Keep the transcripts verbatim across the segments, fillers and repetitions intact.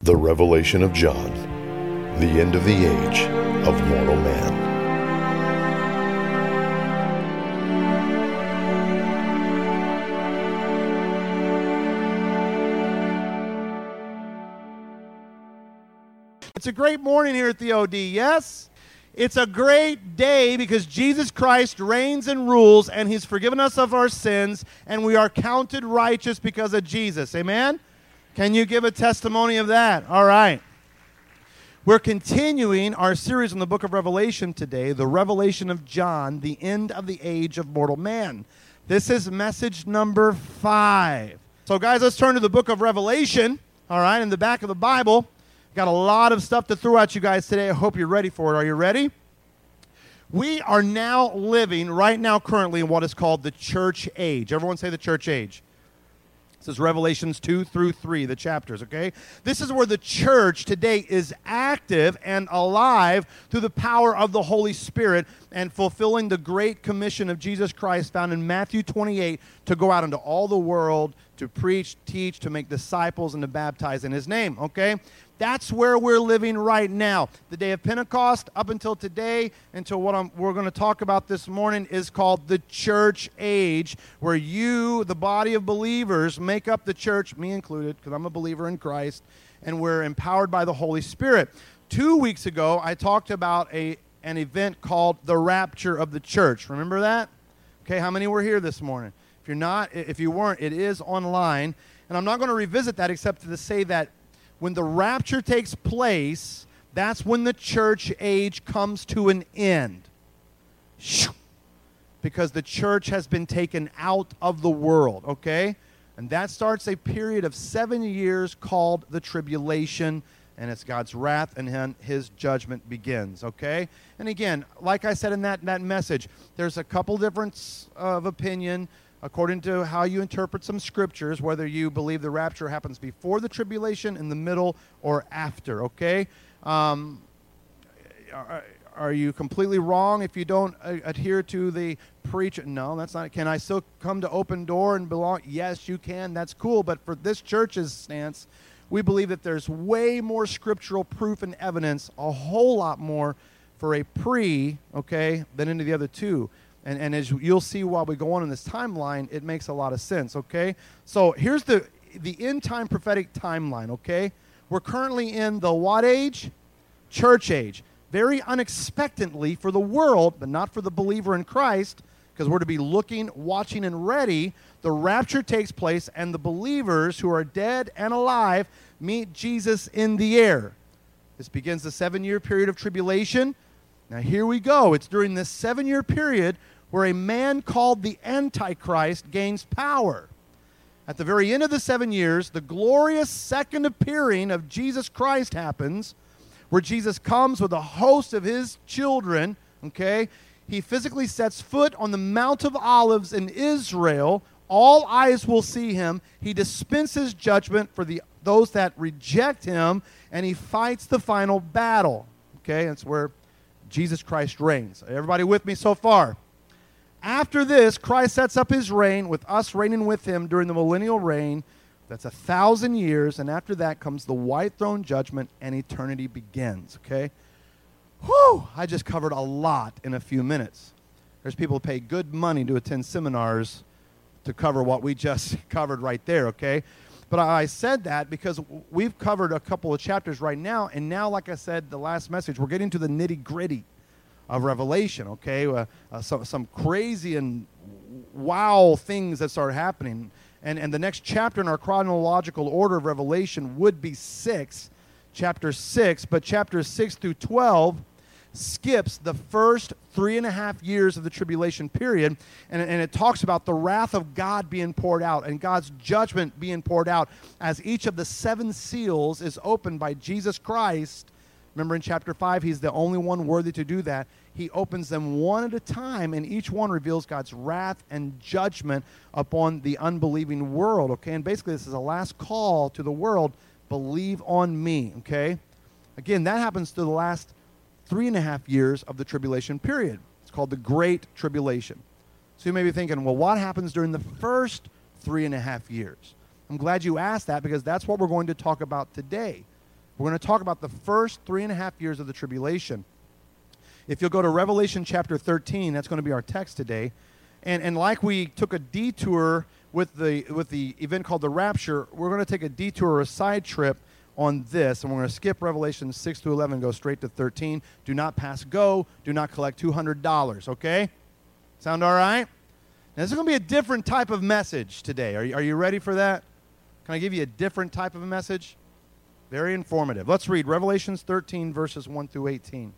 The Revelation of John, the end of the age of mortal man. It's a great morning here at the O D, yes? It's a great day because Jesus Christ reigns and rules, and He's forgiven us of our sins, and we are counted righteous because of Jesus. Amen? Can you give a testimony of that? All right. We're continuing our series on the book of Revelation today, the Revelation of John, the end of the age of mortal man. This is message number five. So, guys, let's turn to the book of Revelation, all right, in the back of the Bible. Got a lot of stuff to throw at you guys today. I hope you're ready for it. Are you ready? We are now living right now currently in what is called the church age. Everyone say the church age. This is Revelations two through three, the chapters, okay? This is where the church today is active and alive through the power of the Holy Spirit and fulfilling the great commission of Jesus Christ found in Matthew twenty-eight to go out into all the world to preach, teach, to make disciples, and to baptize in His name, okay? That's where we're living right now. The day of Pentecost up until today, until what I'm, we're going to talk about this morning, is called the church age, where you, the body of believers, make up the church, me included, because I'm a believer in Christ, and we're empowered by the Holy Spirit. Two weeks ago, I talked about a an event called the rapture of the church. Remember that? Okay, how many were here this morning? If you're not, if you weren't, it is online. And I'm not going to revisit that except to say that when the rapture takes place, that's when the church age comes to an end. Because the church has been taken out of the world, okay? And that starts a period of seven years called the tribulation, and it's God's wrath, and then His judgment begins, okay? And again, like I said in that, that message, there's a couple difference of opinion according to how you interpret some scriptures, whether you believe the rapture happens before the tribulation, in the middle, or after, okay? Um, are, are you completely wrong if you don't uh, adhere to the preach? No, that's not. Can I still come to Open Door and belong? Yes, you can. That's cool. But for this church's stance, we believe that there's way more scriptural proof and evidence, a whole lot more for a pre, okay, than into the other two. And, and as you'll see while we go on in this timeline, it makes a lot of sense, okay? So here's the, the end-time prophetic timeline, okay? We're currently in the what age? Church age. Very unexpectedly for the world, but not for the believer in Christ, because we're to be looking, watching, and ready. The rapture takes place, and the believers who are dead and alive meet Jesus in the air. This begins the seven-year period of tribulation. Now here we go. It's during this seven-year period where a man called the Antichrist gains power. At the very end of the seven years, the glorious second appearing of Jesus Christ happens, where Jesus comes with a host of His children, okay? He physically sets foot on the Mount of Olives in Israel. All eyes will see Him. He dispenses judgment for the those that reject Him, and He fights the final battle, okay? That's where Jesus Christ reigns. Everybody with me so far? After this, Christ sets up His reign with us reigning with Him during the millennial reign. That's a thousand years, and after that comes the white throne judgment, and eternity begins, okay? Whew! I just covered a lot in a few minutes. There's people who pay good money to attend seminars to cover what we just covered right there, okay? But I said that because we've covered a couple of chapters right now, and now, like I said, the last message, we're getting to the nitty-gritty of Revelation, okay? Uh, uh, some, some crazy and wow things that start happening. And, and the next chapter in our chronological order of Revelation would be six, chapter six, but chapters six through twelve skips the first three and a half years of the tribulation period, and, and it talks about the wrath of God being poured out and God's judgment being poured out as each of the seven seals is opened by Jesus Christ. Remember in chapter five, He's the only one worthy to do that. He opens them one at a time, and each one reveals God's wrath and judgment upon the unbelieving world, okay? And basically, this is a last call to the world, believe on me, okay? Again, that happens to the last three and a half years of the tribulation period. It's called the Great Tribulation. So you may be thinking, well, what happens during the first three and a half years? I'm glad you asked that, because that's what we're going to talk about today. We're going to talk about the first three and a half years of the tribulation. If you'll go to Revelation chapter thirteen, that's going to be our text today. And, and like we took a detour with the, with the event called the rapture, we're going to take a detour or a side trip on this, and we're going to skip Revelation six to eleven, go straight to thirteen. Do not pass go. Do not collect two hundred dollars, okay? Sound all right? Now, this is going to be a different type of message today. Are you, are you ready for that? Can I give you a different type of a message? Very informative. Let's read Revelation thirteen, verses one through eighteen.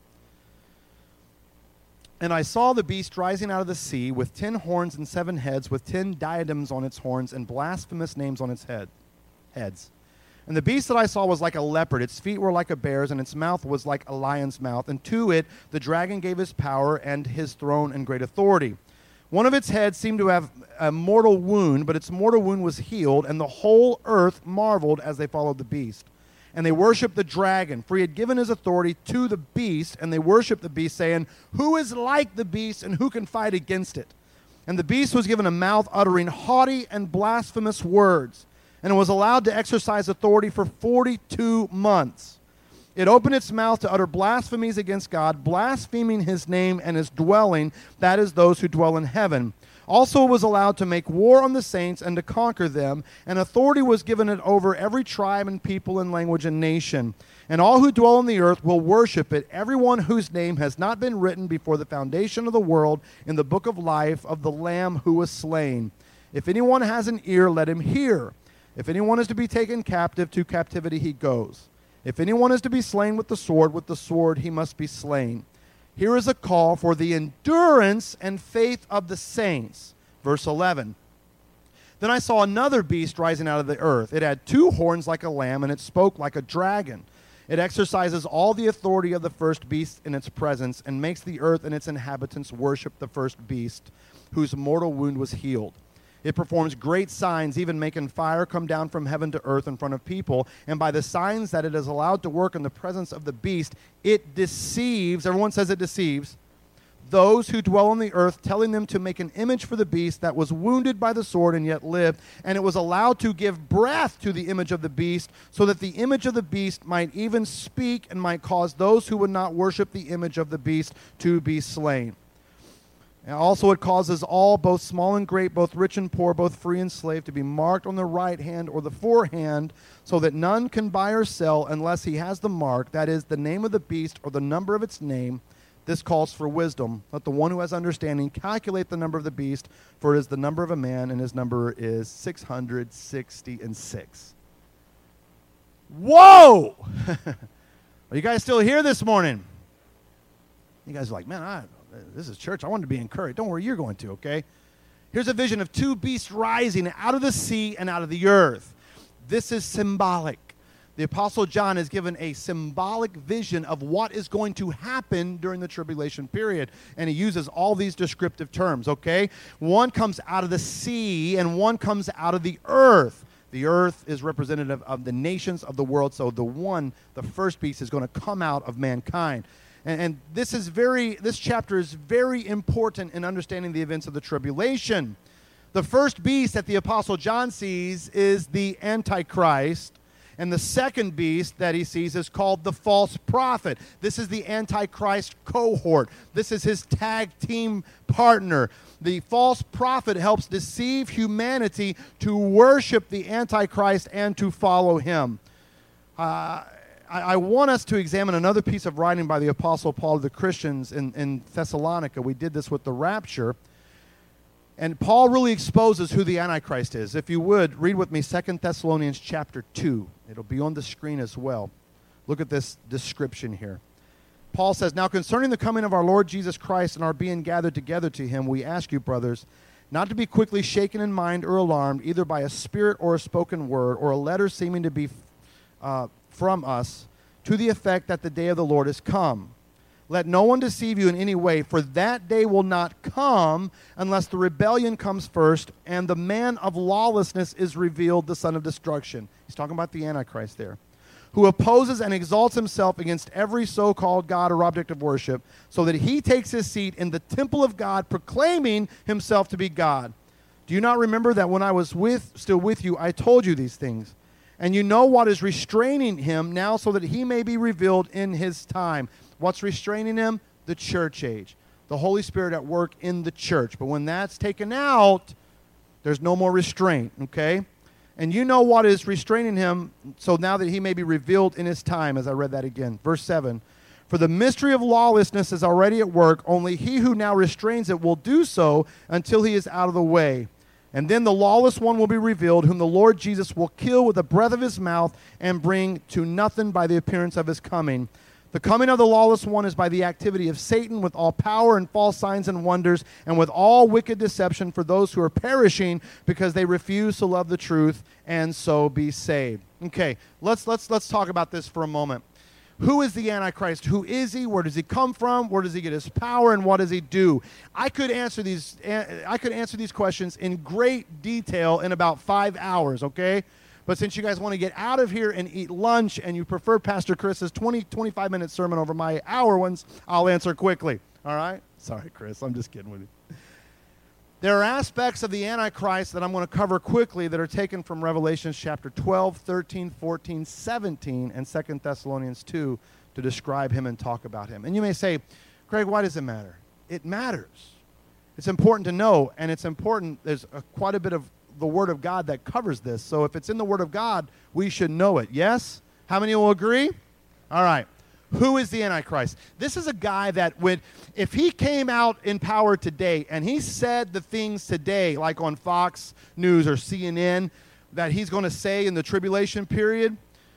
And I saw the beast rising out of the sea with ten horns and seven heads, with ten diadems on its horns and blasphemous names on its head, heads. And the beast that I saw was like a leopard. Its feet were like a bear's, and its mouth was like a lion's mouth. And to it the dragon gave his power and his throne and great authority. One of its heads seemed to have a mortal wound, but its mortal wound was healed, and the whole earth marveled as they followed the beast. And they worshipped the dragon, for he had given his authority to the beast, and they worshipped the beast, saying, Who is like the beast, and who can fight against it? And the beast was given a mouth uttering haughty and blasphemous words, and it was allowed to exercise authority for forty-two months. It opened its mouth to utter blasphemies against God, blaspheming his name and his dwelling, that is, those who dwell in heaven. Also it was allowed to make war on the saints and to conquer them, and authority was given it over every tribe and people and language and nation. And all who dwell on the earth will worship it, everyone whose name has not been written before the foundation of the world in the book of life of the Lamb who was slain. If anyone has an ear, let him hear. If anyone is to be taken captive, to captivity he goes. If anyone is to be slain with the sword, with the sword he must be slain. Here is a call for the endurance and faith of the saints. Verse eleven. Then I saw another beast rising out of the earth. It had two horns like a lamb, and it spoke like a dragon. It exercises all the authority of the first beast in its presence, and makes the earth and its inhabitants worship the first beast, whose mortal wound was healed. It performs great signs, even making fire come down from heaven to earth in front of people. And by the signs that it is allowed to work in the presence of the beast, it deceives, everyone says it deceives, those who dwell on the earth, telling them to make an image for the beast that was wounded by the sword and yet lived. And it was allowed to give breath to the image of the beast, so that the image of the beast might even speak and might cause those who would not worship the image of the beast to be slain. And also it causes all, both small and great, both rich and poor, both free and slave, to be marked on the right hand or the forehand, so that none can buy or sell unless he has the mark, that is, the name of the beast or the number of its name. This calls for wisdom. Let the one who has understanding calculate the number of the beast, for it is the number of a man, and his number is six hundred sixty and six. Whoa! Are you guys still here this morning? You guys are like, man, I... this is church. I wanted to be encouraged. Don't worry, you're going to, okay? Here's a vision of two beasts rising out of the sea and out of the earth. This is symbolic. The Apostle John is given a symbolic vision of what is going to happen during the tribulation period. And he uses all these descriptive terms, okay? One comes out of the sea and one comes out of the earth. The earth is representative of the nations of the world. So the one, the first beast, is going to come out of mankind. And, and this is very, this chapter is very important in understanding the events of the tribulation. The first beast that the Apostle John sees is the Antichrist, and the second beast that he sees is called the false prophet. This is the Antichrist cohort. This is his tag team partner. The false prophet helps deceive humanity to worship the Antichrist and to follow him. Uh, I want us to examine another piece of writing by the Apostle Paul to the Christians in, in Thessalonica. We did this with the rapture. And Paul really exposes who the Antichrist is. If you would, read with me Second Thessalonians chapter two. It'll be on the screen as well. Look at this description here. Paul says, Now concerning the coming of our Lord Jesus Christ and our being gathered together to him, we ask you, brothers, not to be quickly shaken in mind or alarmed, either by a spirit or a spoken word, or a letter seeming to be uh, from us, to the effect that the day of the Lord is come. Let no one deceive you in any way, for that day will not come unless the rebellion comes first, and the man of lawlessness is revealed, the son of destruction. He's talking about the Antichrist there, who opposes and exalts himself against every so-called God or object of worship, so that he takes his seat in the temple of God, proclaiming himself to be God. Do you not remember that when I was with, still with you, I told you these things? And you know what is restraining him now so that he may be revealed in his time. What's restraining him? The church age. The Holy Spirit at work in the church. But when that's taken out, there's no more restraint, okay? And you know what is restraining him, so now that he may be revealed in his time, as I read that again. Verse seven, for the mystery of lawlessness is already at work, only he who now restrains it will do so until he is out of the way. And then the lawless one will be revealed, whom the Lord Jesus will kill with the breath of his mouth and bring to nothing by the appearance of his coming. The coming of the lawless one is by the activity of Satan with all power and false signs and wonders and with all wicked deception for those who are perishing because they refuse to love the truth and so be saved. Okay, let's let's let's talk about this for a moment. Who is the Antichrist? Who is he? Where does he come from? Where does he get his power? And what does he do? I could answer these. I could answer these questions in great detail in about five hours. Okay, but since you guys want to get out of here and eat lunch, and you prefer Pastor Chris's twenty, twenty-five minute sermon over my hour ones, I'll answer quickly. All right? Sorry, Chris. I'm just kidding with you. There are aspects of the Antichrist that I'm going to cover quickly that are taken from Revelation chapter twelve, thirteen, fourteen, seventeen, and Second Thessalonians two to describe him and talk about him. And you may say, Craig, why does it matter? It matters. It's important to know, and it's important. There's a, quite a bit of the Word of God that covers this. So if it's in the Word of God, we should know it. Yes? How many will agree? All right. Who is the Antichrist? This is a guy that would, if he came out in power today and he said the things today, like on Fox News or C N N, that he's going to say in the tribulation period,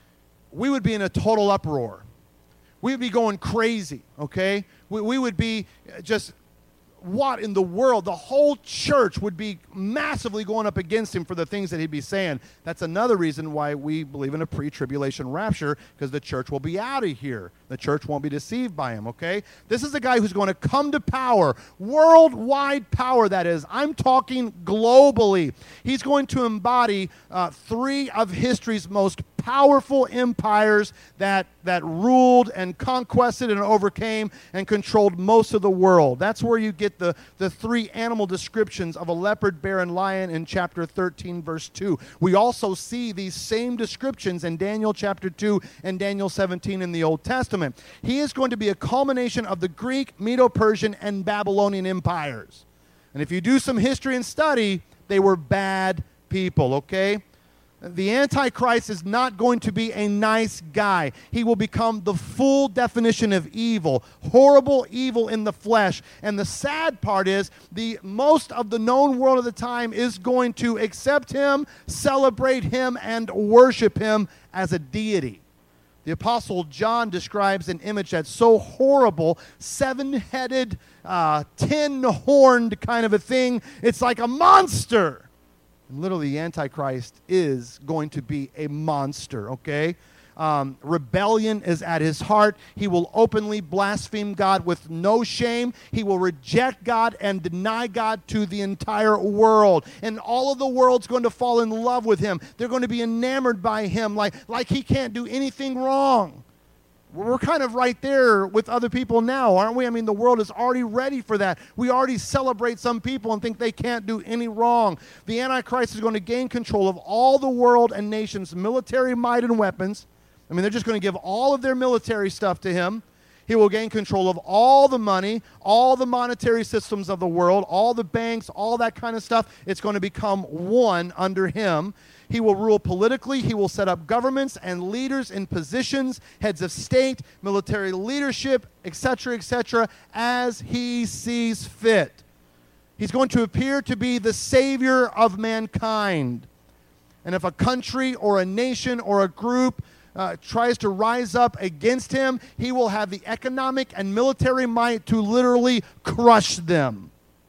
we would be in a total uproar. We would be going crazy, okay? We, we would be just, what in the world? The whole church would be massively going up against him for the things that he'd be saying. That's another reason why we believe in a pre-tribulation rapture, because the church will be out of here. The church won't be deceived by him, okay? This is a guy who's going to come to power, worldwide power, that is. I'm talking globally. He's going to embody uh, three of history's most powerful empires that, that ruled and conquested and overcame and controlled most of the world. That's where you get the, the three animal descriptions of a leopard, bear, and lion in chapter thirteen, verse two. We also see these same descriptions in Daniel chapter two and Daniel seventeen in the Old Testament. He is going to be a culmination of the Greek, Medo-Persian, and Babylonian empires. And if you do some history and study, they were bad people, okay? The Antichrist is not going to be a nice guy. He will become the full definition of evil, horrible evil in the flesh. And the sad part is, the most of the known world of the time is going to accept him, celebrate him, and worship him as a deity. The Apostle John describes an image that's so horrible, seven-headed, uh, ten-horned kind of a thing. It's like a monster. Literally, the Antichrist is going to be a monster, okay? Um, rebellion is at his heart. He will openly blaspheme God with no shame. He will reject God and deny God to the entire world. And all of the world's going to fall in love with him. They're going to be enamored by him like, like he can't do anything wrong. We're kind of right there with other people now, aren't we? I mean, the world is already ready for that. We already celebrate some people and think they can't do any wrong. The Antichrist is going to gain control of all the world and nations' military might and weapons. I mean, they're just going to give all of their military stuff to him. He will gain control of all the money, all the monetary systems of the world, all the banks, all that kind of stuff. It's going to become one under him. He will rule politically. He will set up governments and leaders in positions, heads of state, military leadership, et cetera, et cetera, as he sees fit. He's going to appear to be the savior of mankind. And if a country or a nation or a group uh, tries to rise up against him, he will have the economic and military might to literally crush them.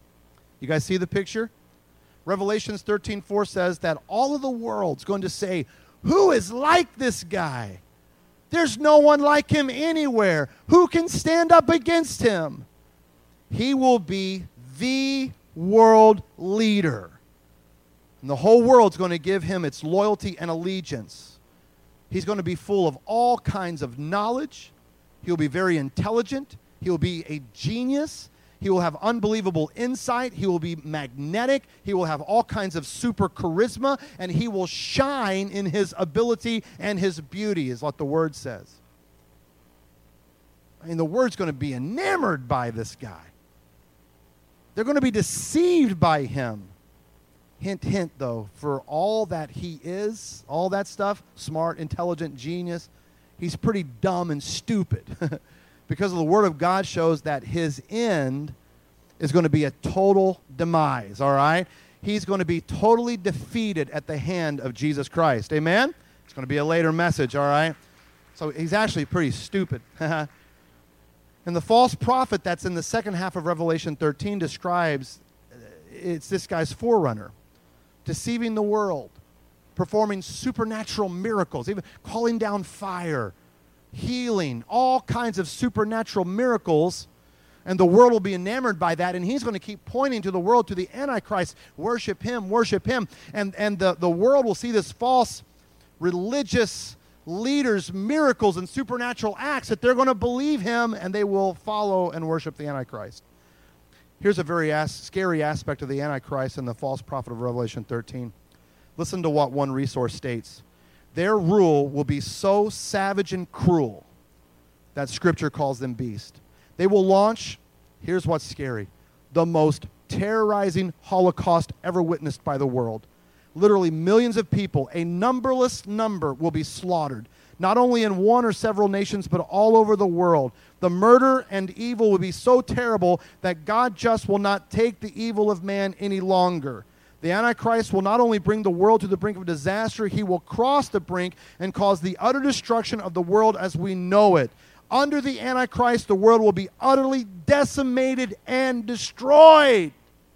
You guys see the picture? Revelations thirteen four says that all of the world's going to say, who is like this guy? There's no one like him anywhere. Who can stand up against him? He will be the world leader. And the whole world's going to give him its loyalty and allegiance. He's going to be full of all kinds of knowledge. He'll be very intelligent. He'll be a genius. He will have unbelievable insight. He will be magnetic. He will have all kinds of super charisma, and he will shine in his ability and his beauty, is what the Word says. I mean, the Word's going to be enamored by this guy. They're going to be deceived by him. Hint, hint, though, for all that he is, all that stuff, smart, intelligent, genius, he's pretty dumb and stupid. Because of the Word of God shows that his end is going to be a total demise, all right? He's going to be totally defeated at the hand of Jesus Christ. Amen? It's going to be a later message, all right? So he's actually pretty stupid. And the false prophet that's in the second half of Revelation thirteen describes, it's this guy's forerunner, deceiving the world, performing supernatural miracles, even calling down fire, healing, all kinds of supernatural miracles, and the world will be enamored by that, and he's going to keep pointing to the world, to the Antichrist, worship him, worship him, and, and the, the world will see this false religious leaders' miracles and supernatural acts that they're going to believe him, and they will follow and worship the Antichrist. Here's a very as- scary aspect of the Antichrist and the false prophet of Revelation thirteen. Listen to what one resource states. Their rule will be so savage and cruel that Scripture calls them beast. They will launch, here's what's scary, the most terrorizing Holocaust ever witnessed by the world. Literally millions of people, a numberless number, will be slaughtered, not only in one or several nations, but all over the world. The murder and evil will be so terrible that God just will not take the evil of man any longer. The Antichrist will not only bring the world to the brink of disaster, he will cross the brink and cause the utter destruction of the world as we know it. Under the Antichrist, the world will be utterly decimated and destroyed.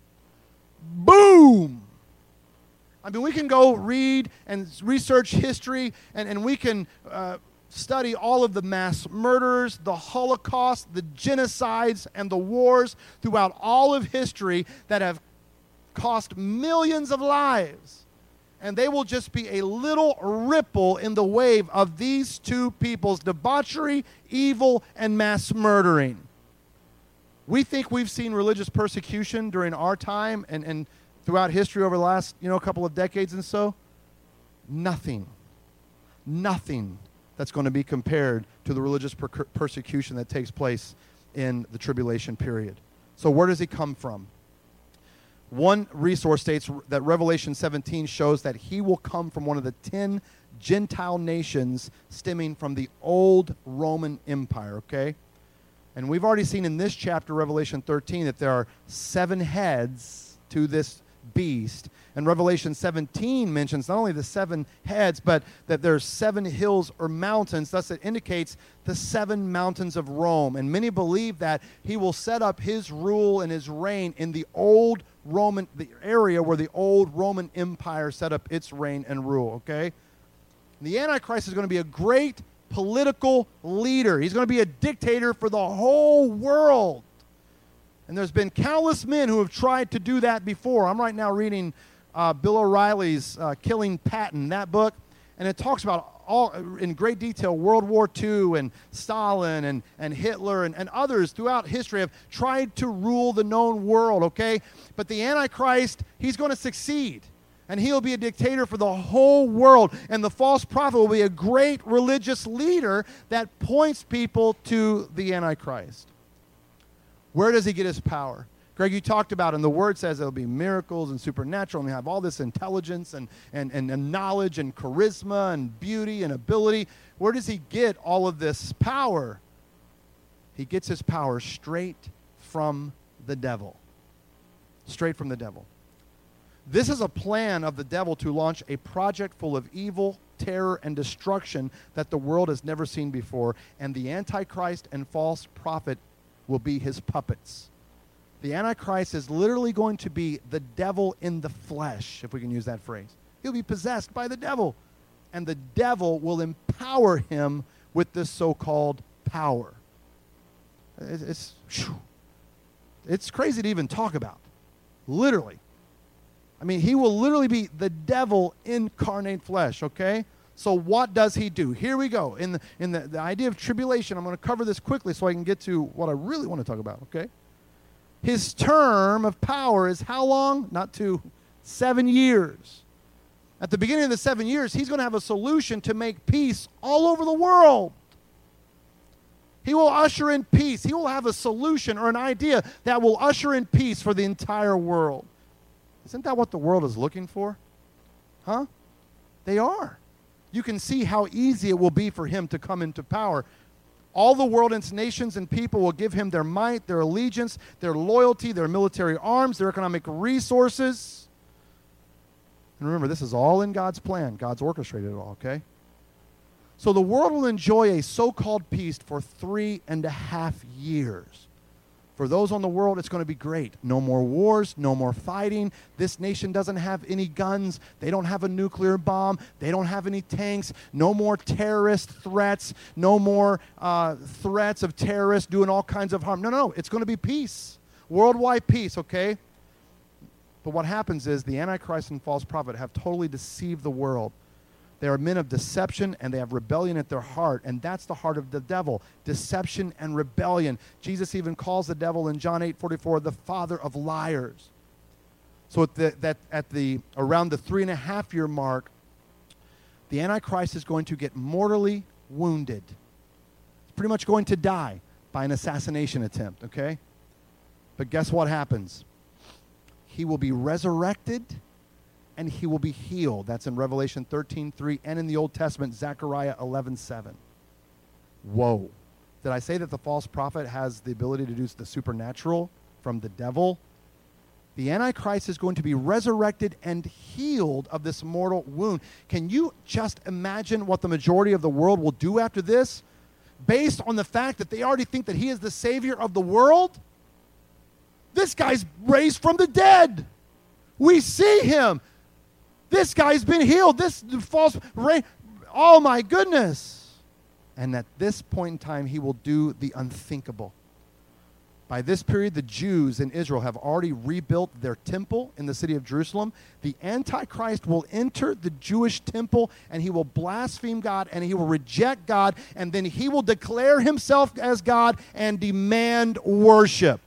Boom! I mean, we can go read and research history, and, and we can uh, study all of the mass murders, the Holocaust, the genocides, and the wars throughout all of history that have cost millions of lives. And they will just be a little ripple in the wave of these two people's debauchery, evil, and mass murdering. We think we've seen religious persecution during our time and, and throughout history over the last, you know, couple of decades and so. Nothing. Nothing that's going to be compared to the religious per- persecution that takes place in the tribulation period. So where does he come from? One resource states that Revelation seventeen shows that he will come from one of the ten Gentile nations stemming from the old Roman Empire, okay? And we've already seen in this chapter, Revelation thirteen, that there are seven heads to this beast. And Revelation seventeen mentions not only the seven heads, but that there's seven hills or mountains. Thus it indicates the seven mountains of Rome. And many believe that he will set up his rule and his reign in the old Roman, the area where the old Roman Empire set up its reign and rule, okay? The Antichrist is going to be a great political leader. He's going to be a dictator for the whole world. And there's been countless men who have tried to do that before. I'm right now reading uh, Bill O'Reilly's uh, Killing Patton, that book, and it talks about all in great detail World War Two and Stalin and, and Hitler and, and others throughout history have tried to rule the known world, okay? But the Antichrist, he's going to succeed. And he'll be a dictator for the whole world. And the false prophet will be a great religious leader that points people to the Antichrist. Where does he get his power? Greg, you talked about, and the Word says there'll be miracles and supernatural, and we have all this intelligence and, and, and, and knowledge and charisma and beauty and ability. Where does he get all of this power? He gets his power straight from the devil. Straight from the devil. This is a plan of the devil to launch a project full of evil, terror, and destruction that the world has never seen before, and the Antichrist and false prophet will be his puppets. The Antichrist is literally going to be the devil in the flesh, if we can use that phrase. He'll be possessed by the devil, and the devil will empower him with this so-called power. It's, it's crazy to even talk about, literally. I mean, he will literally be the devil incarnate flesh, okay? So what does he do? Here we go. In the, in the, the idea of tribulation, I'm going to cover this quickly so I can get to what I really want to talk about, okay? His term of power is how long? Not two, seven years. At the beginning of the seven years, he's going to have a solution to make peace all over the world. He will usher in peace. He will have a solution or an idea that will usher in peace for the entire world. Isn't that what the world is looking for? Huh? They are. You can see how easy it will be for him to come into power. All the world and its nations and people will give him their might, their allegiance, their loyalty, their military arms, their economic resources. And remember, this is all in God's plan. God's orchestrated it all, okay? So the world will enjoy a so-called peace for three and a half years. For those on the world, it's going to be great. No more wars, no more fighting. This nation doesn't have any guns. They don't have a nuclear bomb. They don't have any tanks. No more terrorist threats. No more uh, threats of terrorists doing all kinds of harm. No, no, no. It's going to be peace. Worldwide peace, okay? But what happens is the Antichrist and false prophet have totally deceived the world. They are men of deception, and they have rebellion at their heart, and that's the heart of the devil, deception and rebellion. Jesus even calls the devil in John eight forty-four the father of liars. So at the, that at the around the three and a half year mark, the Antichrist is going to get mortally wounded. He's pretty much going to die by an assassination attempt, okay? But guess what happens? He will be resurrected, and he will be healed. That's in Revelation thirteen three, and in the Old Testament, Zechariah eleven seven. Whoa. Did I say that the false prophet has the ability to do the supernatural from the devil? The Antichrist is going to be resurrected and healed of this mortal wound. Can you just imagine what the majority of the world will do after this? Based on the fact that they already think that he is the Savior of the world? This guy's raised from the dead. We see him. This guy's been healed. This false rain. Oh my goodness. And at this point in time, he will do the unthinkable. By this period, the Jews in Israel have already rebuilt their temple in the city of Jerusalem. The Antichrist will enter the Jewish temple, and he will blaspheme God, and he will reject God, and then he will declare himself as God and demand worship.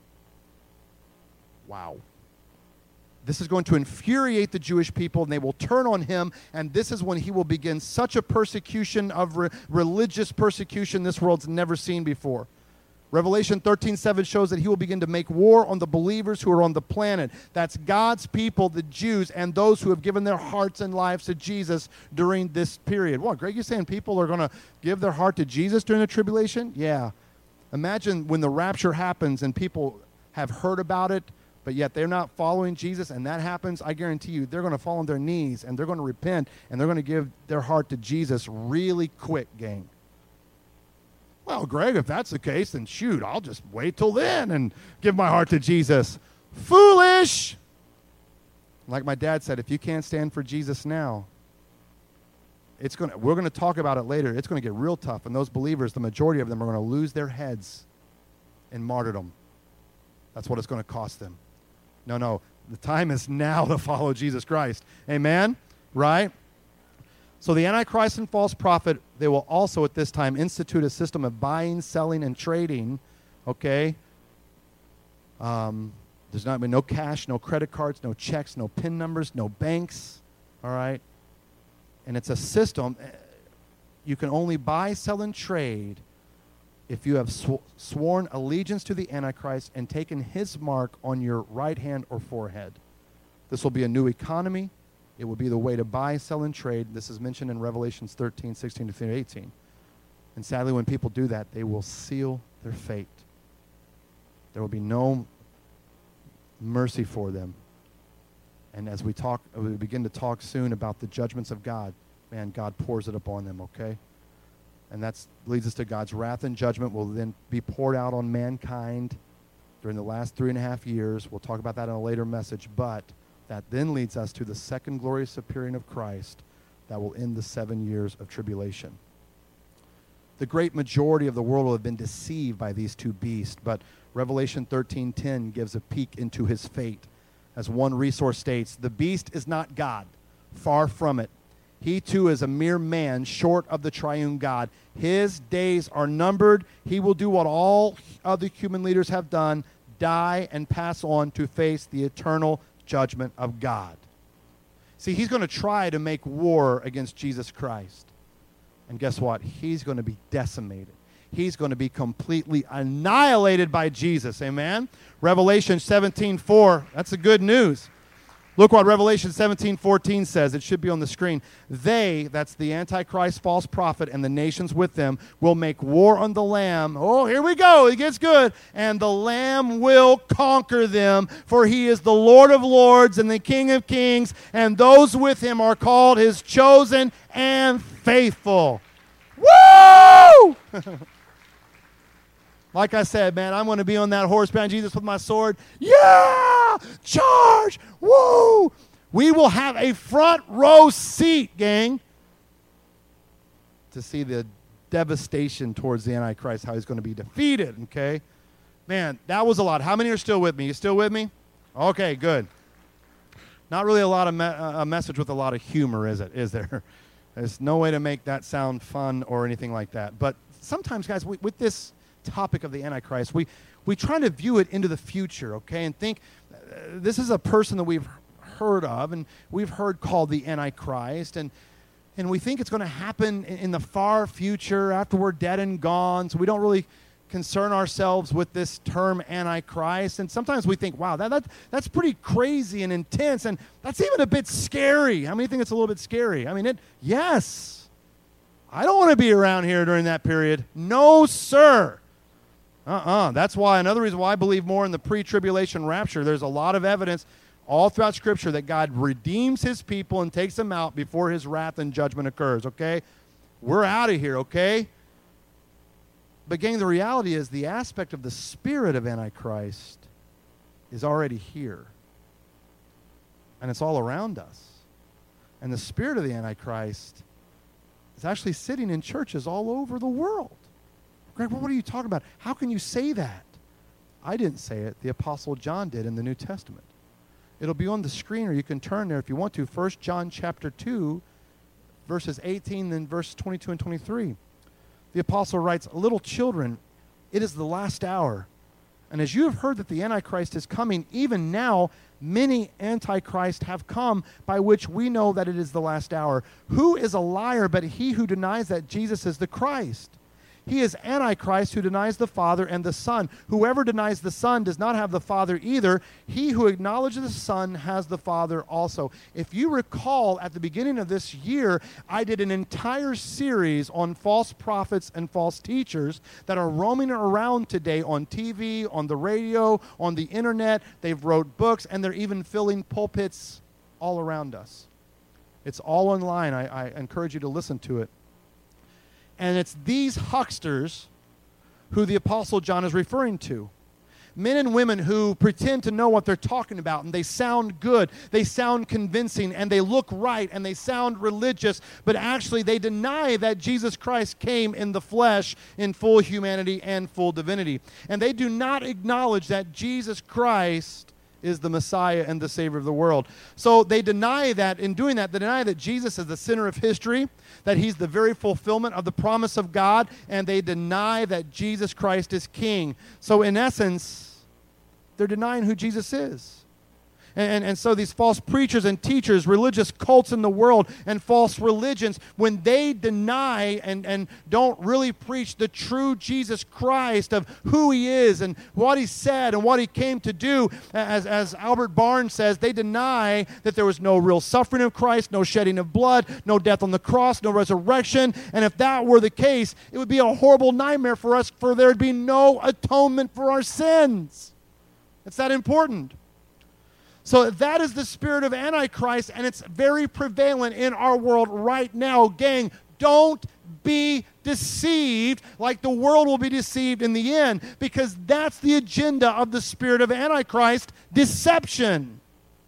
Wow. This is going to infuriate the Jewish people, and they will turn on him, and this is when he will begin such a persecution of re- religious persecution this world's never seen before. Revelation thirteen seven shows that he will begin to make war on the believers who are on the planet. That's God's people, the Jews, and those who have given their hearts and lives to Jesus during this period. What, Greg, you saying people are going to give their heart to Jesus during the tribulation? Yeah. Imagine when the rapture happens and people have heard about it, but yet they're not following Jesus, and that happens. I guarantee you they're going to fall on their knees, and they're going to repent, and they're going to give their heart to Jesus really quick, gang. Well, Greg, if that's the case, then shoot, I'll just wait till then and give my heart to Jesus. Foolish! Like my dad said, if you can't stand for Jesus now, it's gonna, we're going to talk about it later. It's going to get real tough, and those believers, the majority of them, are going to lose their heads in martyrdom. That's what it's going to cost them. No, no, the time is now to follow Jesus Christ. Amen? Right? So the Antichrist and false prophet, they will also at this time institute a system of buying, selling, and trading, okay? Um, there's not been no cash, no credit cards, no checks, no PIN numbers, no banks, all right? And it's a system. You can only buy, sell, and trade if you have sw- sworn allegiance to the Antichrist and taken his mark on your right hand or forehead. This will be a new economy. It will be the way to buy, sell, and trade. This is mentioned in Revelations thirteen, sixteen to eighteen. And sadly, when people do that, they will seal their fate. There will be no mercy for them. And as we talk, we begin to talk soon about the judgments of God, man, God pours it upon them, okay? And that leads us to God's wrath and judgment will then be poured out on mankind during the last three and a half years. We'll talk about that in a later message, but that then leads us to the second glorious appearing of Christ that will end the seven years of tribulation. The great majority of the world will have been deceived by these two beasts, but Revelation thirteen ten gives a peek into his fate. As one resource states, the beast is not God, far from it. He too is a mere man short of the triune God. His days are numbered. He will do what all other human leaders have done, die and pass on to face the eternal judgment of God. See, he's going to try to make war against Jesus Christ. And guess what? He's going to be decimated. He's going to be completely annihilated by Jesus. Amen? Revelation seventeen four, that's the good news. Look what Revelation seventeen fourteen says. It should be on the screen. They, that's the Antichrist false prophet and the nations with them, will make war on the Lamb. Oh, here we go. It gets good. And the Lamb will conquer them, for he is the Lord of lords and the King of kings, and those with him are called his chosen and faithful. Woo! Like I said, man, I'm going to be on that horse behind Jesus with my sword. Yeah! Charge! Woo! We will have a front row seat, gang, to see the devastation towards the Antichrist, how he's going to be defeated, okay? Man, that was a lot. How many are still with me? You still with me? Okay, good. Not really a lot of me- a message with a lot of humor, is it? Is there? There's no way to make that sound fun or anything like that. But sometimes, guys, we, with this topic of the Antichrist, we, we try to view it into the future, okay, and think uh, this is a person that we've heard of and we've heard called the Antichrist, and and we think it's going to happen in, in the far future after we're dead and gone, so we don't really concern ourselves with this term Antichrist. And sometimes we think, wow, that, that that's pretty crazy and intense, and that's even a bit scary. How many think it's a little bit scary? I mean, it yes. I don't want to be around here during that period. No, sir. Uh-uh. That's why, another reason why I believe more in the pre-tribulation rapture. There's a lot of evidence all throughout Scripture that God redeems his people and takes them out before his wrath and judgment occurs, okay? We're out of here, okay? But gang, the reality is the aspect of the spirit of Antichrist is already here. And it's all around us. And the spirit of the Antichrist is actually sitting in churches all over the world. Greg, what are you talking about? How can you say that? I didn't say it. The Apostle John did in the New Testament. It'll be on the screen, or you can turn there if you want to. First John chapter two, verses eighteen, then verse twenty-two and twenty-three. The apostle writes, "Little children, it is the last hour. And as you have heard that the Antichrist is coming, even now many Antichrists have come, by which we know that it is the last hour. Who is a liar but he who denies that Jesus is the Christ? He is Antichrist who denies the Father and the Son. Whoever denies the Son does not have the Father either. He who acknowledges the Son has the Father also." If you recall, at the beginning of this year, I did an entire series on false prophets and false teachers that are roaming around today on T V, on the radio, on the internet. They've wrote books, and they're even filling pulpits all around us. It's all online. I, I encourage you to listen to it. And it's these hucksters who the Apostle John is referring to. Men and women who pretend to know what they're talking about, and they sound good, they sound convincing, and they look right, and they sound religious, but actually they deny that Jesus Christ came in the flesh in full humanity and full divinity. And they do not acknowledge that Jesus Christ is the Messiah and the Savior of the world. So they deny that. In doing that, they deny that Jesus is the center of history, that he's the very fulfillment of the promise of God, and they deny that Jesus Christ is King. So in essence, they're denying who Jesus is. And, and, and so these false preachers and teachers, religious cults in the world, and false religions, when they deny and, and don't really preach the true Jesus Christ of who he is and what he said and what he came to do, as, as Albert Barnes says, they deny that there was no real suffering of Christ, no shedding of blood, no death on the cross, no resurrection. And if that were the case, it would be a horrible nightmare for us, for there would be no atonement for our sins. It's that important. So that is the spirit of Antichrist, and it's very prevalent in our world right now. Gang, don't be deceived like the world will be deceived in the end, because that's the agenda of the spirit of Antichrist, deception.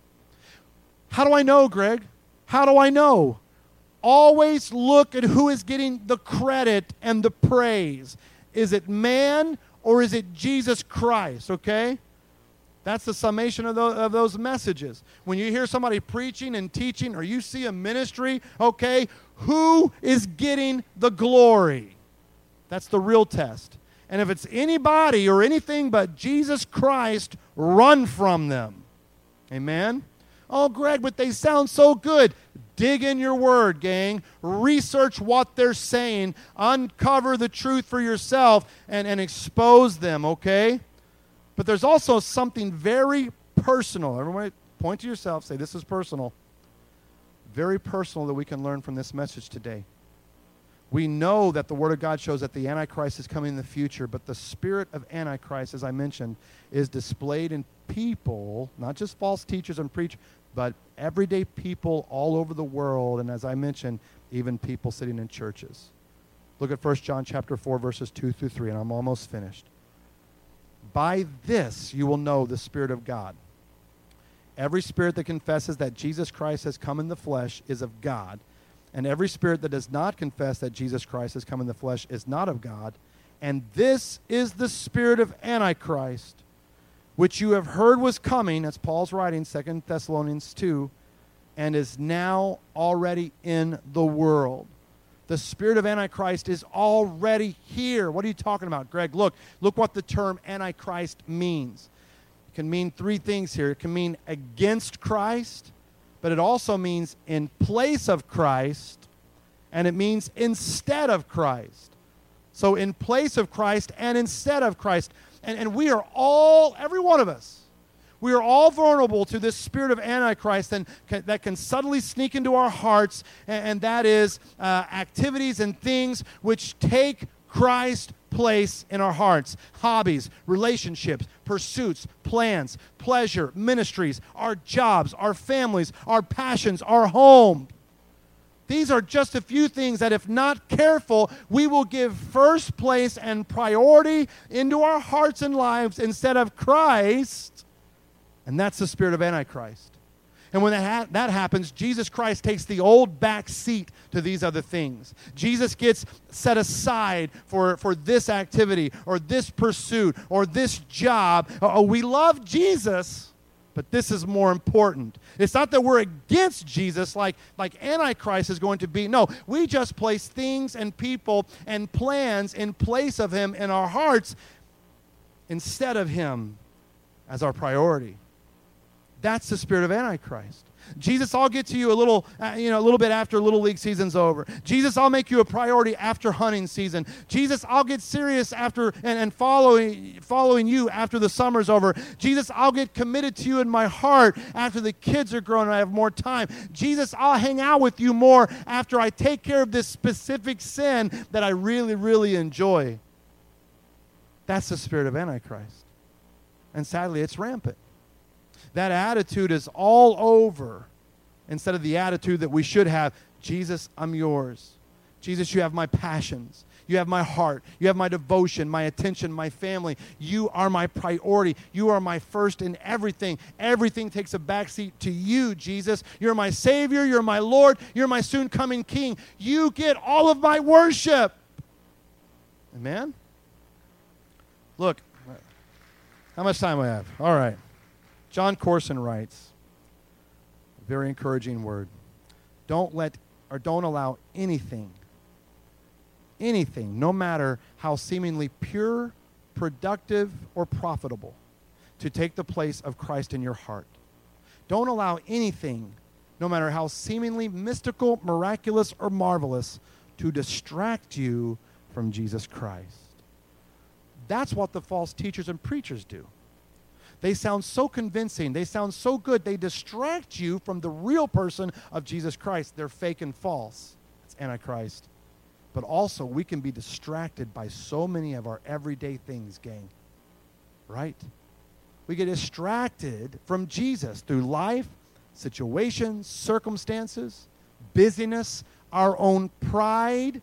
How do I know, Greg? How do I know? Always look at who is getting the credit and the praise. Is it man or is it Jesus Christ, okay? That's the summation of those, of those messages. When you hear somebody preaching and teaching, or you see a ministry, okay, who is getting the glory? That's the real test. And if it's anybody or anything but Jesus Christ, run from them. Amen? Oh, Greg, but they sound so good. Dig in your word, gang. Research what they're saying. Uncover the truth for yourself and, and expose them, okay? But there's also something very personal. Everybody point to yourself, say, this is personal. Very personal that we can learn from this message today. We know that the Word of God shows that the Antichrist is coming in the future, but the spirit of Antichrist, as I mentioned, is displayed in people, not just false teachers and preachers, but everyday people all over the world, and as I mentioned, even people sitting in churches. Look at First John chapter four, verses two through three, and I'm almost finished. By this you will know the Spirit of God. Every spirit that confesses that Jesus Christ has come in the flesh is of God, and every spirit that does not confess that Jesus Christ has come in the flesh is not of God. And this is the spirit of Antichrist, which you have heard was coming, that's Paul's writing, Second Thessalonians two, and is now already in the world. The spirit of Antichrist is already here. What are you talking about, Greg? Look, look what the term Antichrist means. It can mean three things here. It can mean against Christ, but it also means in place of Christ, and it means instead of Christ. So in place of Christ and instead of Christ. And, and we are all, every one of us, we are all vulnerable to this spirit of Antichrist and can, that can subtly sneak into our hearts, and, and that is uh, activities and things which take Christ's place in our hearts. Hobbies, relationships, pursuits, plans, pleasure, ministries, our jobs, our families, our passions, our home. These are just a few things that if not careful, we will give first place and priority into our hearts and lives instead of Christ. And that's the spirit of Antichrist. And when that, ha- that happens, Jesus Christ takes the old back seat to these other things. Jesus gets set aside for, for this activity or this pursuit or this job. Oh, we love Jesus, but this is more important. It's not that we're against Jesus like, like Antichrist is going to be. No, we just place things and people and plans in place of him in our hearts instead of him as our priority. That's the spirit of Antichrist. Jesus, I'll get to you a little, uh, you know, a little bit after Little League season's over. Jesus, I'll make you a priority after hunting season. Jesus, I'll get serious after and, and following following you after the summer's over. Jesus, I'll get committed to you in my heart after the kids are grown and I have more time. Jesus, I'll hang out with you more after I take care of this specific sin that I really, really enjoy. That's the spirit of Antichrist. And sadly, it's rampant. That attitude is all over instead of the attitude that we should have. Jesus, I'm yours. Jesus, you have my passions. You have my heart. You have my devotion, my attention, my family. You are my priority. You are my first in everything. Everything takes a backseat to you, Jesus. You're my Savior. You're my Lord. You're my soon-coming King. You get all of my worship. Amen? Look, how much time do I have? All right. John Corson writes, a very encouraging word. Don't let or don't allow anything, anything, no matter how seemingly pure, productive, or profitable, to take the place of Christ in your heart. Don't allow anything, no matter how seemingly mystical, miraculous, or marvelous, to distract you from Jesus Christ. That's what the false teachers and preachers do. They sound so convincing. They sound so good. They distract you from the real person of Jesus Christ. They're fake and false. It's Antichrist. But also, we can be distracted by so many of our everyday things, gang. Right? We get distracted from Jesus through life, situations, circumstances, busyness, our own pride,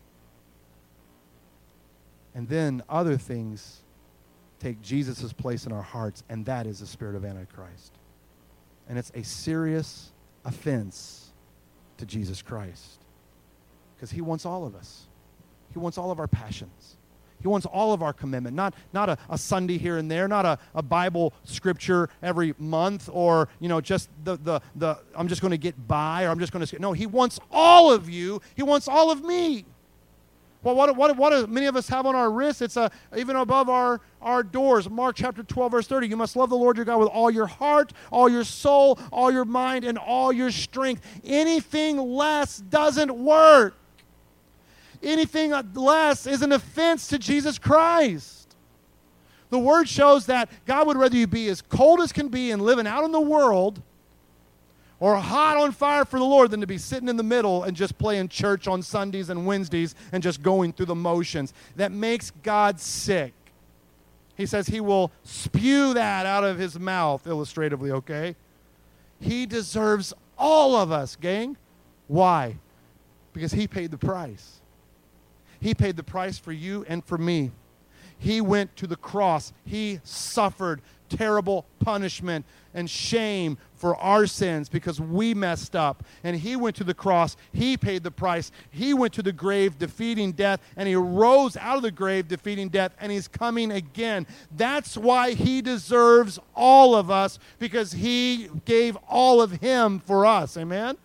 and then other things take Jesus' place in our hearts, and that is the spirit of Antichrist. And it's a serious offense to Jesus Christ because he wants all of us. He wants all of our passions. He wants all of our commitment, not, not a, a Sunday here and there, not a, a Bible scripture every month, or, you know, just the, the, the I'm just going to get by, or I'm just going to, no, he wants all of you. He wants all of me. Well, what, what, what do many of us have on our wrists? It's uh, even above our, our doors. Mark chapter twelve, verse thirty. You must love the Lord your God with all your heart, all your soul, all your mind, and all your strength. Anything less doesn't work. Anything less is an offense to Jesus Christ. The Word shows that God would rather you be as cold as can be and living out in the world, or hot on fire for the Lord, than to be sitting in the middle and just playing church on Sundays and Wednesdays and just going through the motions. That makes God sick. He says he will spew that out of his mouth, illustratively, okay? He deserves all of us, gang. Why? Because he paid the price. He paid the price for you and for me. He went to the cross. He suffered terrible punishment and shame for our sins because we messed up. And he went to the cross. He paid the price. He went to the grave defeating death, and he rose out of the grave defeating death, and he's coming again. That's why he deserves all of us, because he gave all of him for us. Amen?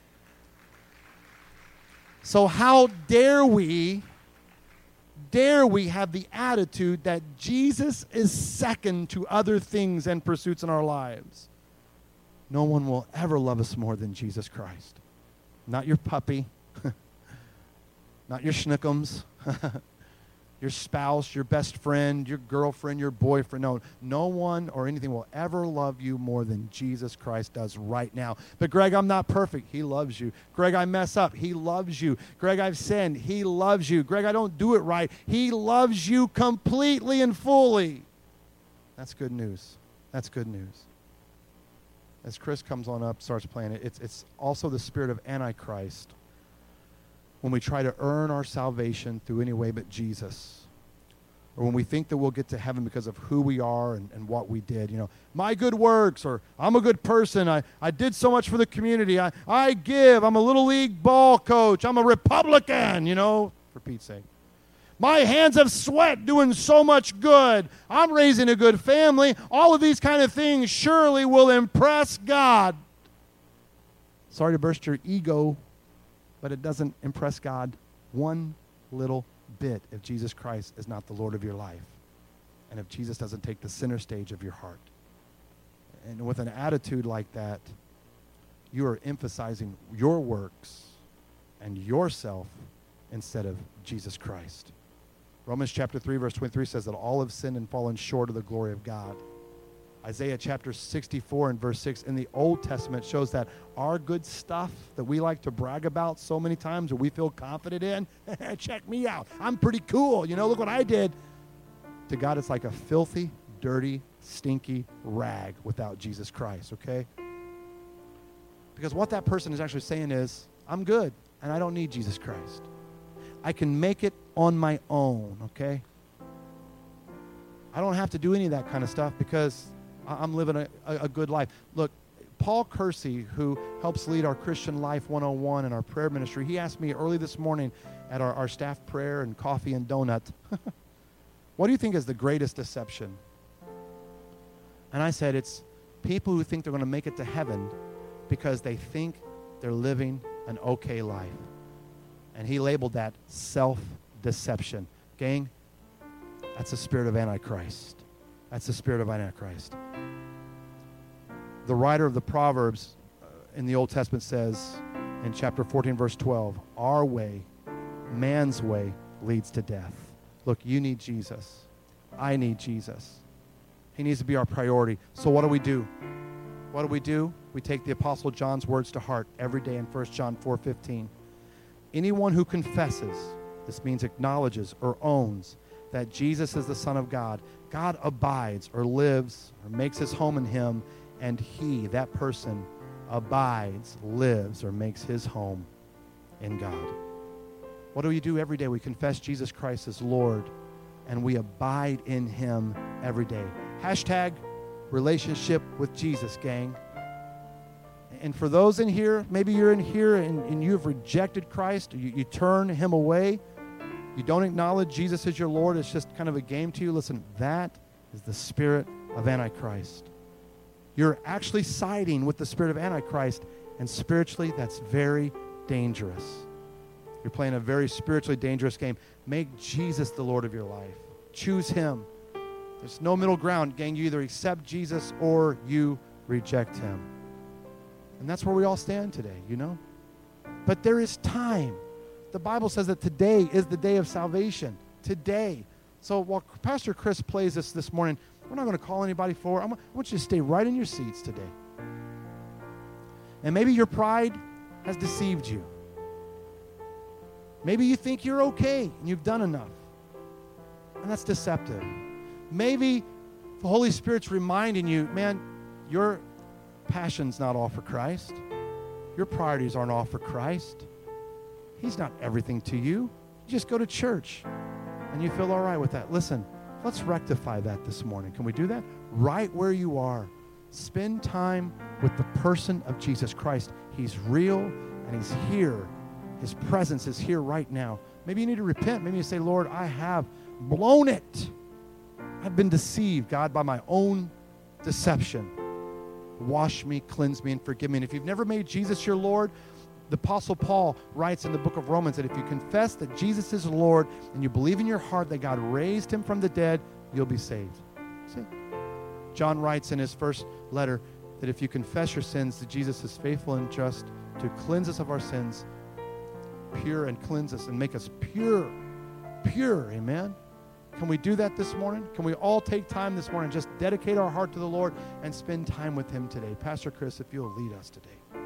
So how dare we dare we have the attitude that Jesus is second to other things and pursuits in our lives? No one will ever love us more than Jesus Christ. Not your puppy, not your schnookums, your spouse, your best friend, your girlfriend, your boyfriend. No, no one or anything will ever love you more than Jesus Christ does right now. But Greg, I'm not perfect. He loves you. Greg, I mess up. He loves you. Greg, I've sinned. He loves you. Greg, I don't do it right. He loves you completely and fully. That's good news. That's good news. As Chris comes on up, starts playing it, it's, it's also the spirit of Antichrist. When we try to earn our salvation through any way but Jesus, or when we think that we'll get to heaven because of who we are and, and what we did, you know, my good works, or I'm a good person, I, I did so much for the community, I, I give, I'm a little league ball coach, I'm a Republican, you know, for Pete's sake. My hands have sweat doing so much good, I'm raising a good family. All of these kind of things surely will impress God. Sorry to burst your ego, but it doesn't impress God one little bit if Jesus Christ is not the Lord of your life, and if Jesus doesn't take the center stage of your heart. And with an attitude like that, you are emphasizing your works and yourself instead of Jesus Christ. Romans chapter three, verse twenty-three says that all have sinned and fallen short of the glory of God. Isaiah chapter sixty-four and verse six in the Old Testament shows that our good stuff that we like to brag about so many times, or we feel confident in, check me out, I'm pretty cool, you know, look what I did. To God, it's like a filthy, dirty, stinky rag without Jesus Christ, okay? Because what that person is actually saying is, I'm good, and I don't need Jesus Christ. I can make it on my own, okay? I don't have to do any of that kind of stuff because I'm living a, a good life. Look, Paul Kersey, who helps lead our Christian Life one oh one and our prayer ministry, he asked me early this morning at our, our staff prayer and coffee and donut, what do you think is the greatest deception? And I said, it's people who think they're going to make it to heaven because they think they're living an okay life. And he labeled that self-deception. Gang, that's the spirit of Antichrist. That's the spirit of Antichrist. The writer of the Proverbs uh, in the Old Testament says in chapter fourteen, verse twelve, our way, man's way, leads to death. Look, you need Jesus. I need Jesus. He needs to be our priority. So what do we do? What do we do? We take the Apostle John's words to heart every day in First John four fifteen. Anyone who confesses, this means acknowledges or owns, that Jesus is the Son of God, God abides or lives or makes his home in him, and he, that person, abides, lives, or makes his home in God. What do we do every day? We confess Jesus Christ as Lord, and we abide in him every day. Hashtag relationship with Jesus, gang. And for those in here, maybe you're in here and, and you have rejected Christ, you, you turn him away, you don't acknowledge Jesus as your Lord, it's just kind of a game to you. Listen, that is the spirit of Antichrist. You're actually siding with the spirit of Antichrist, and spiritually, that's very dangerous. You're playing a very spiritually dangerous game. Make Jesus the Lord of your life. Choose him. There's no middle ground, gang. You either accept Jesus or you reject him. And that's where we all stand today, you know? But there is time. The Bible says that today is the day of salvation. Today. So while Pastor Chris plays this this morning, we're not going to call anybody forward. I'm, I want you to stay right in your seats today. And maybe your pride has deceived you. Maybe you think you're okay and you've done enough. And that's deceptive. Maybe the Holy Spirit's reminding you, man, your passion's not all for Christ. Your priorities aren't all for Christ. He's not everything to you. You just go to church and you feel all right with that. Listen, let's rectify that this morning. Can we do that? Right where you are. Spend time with the person of Jesus Christ. He's real and he's here. His presence is here right now. Maybe you need to repent. Maybe you say, Lord, I have blown it. I've been deceived, God, by my own deception. Wash me, cleanse me, and forgive me. And if you've never made Jesus your Lord, the Apostle Paul writes in the book of Romans that if you confess that Jesus is Lord and you believe in your heart that God raised him from the dead, you'll be saved. See? John writes in his first letter that if you confess your sins, that Jesus is faithful and just to cleanse us of our sins, pure and cleanse us and make us pure. Pure, amen? Can we do that this morning? Can we all take time this morning and just dedicate our heart to the Lord and spend time with him today? Pastor Chris, if you'll lead us today.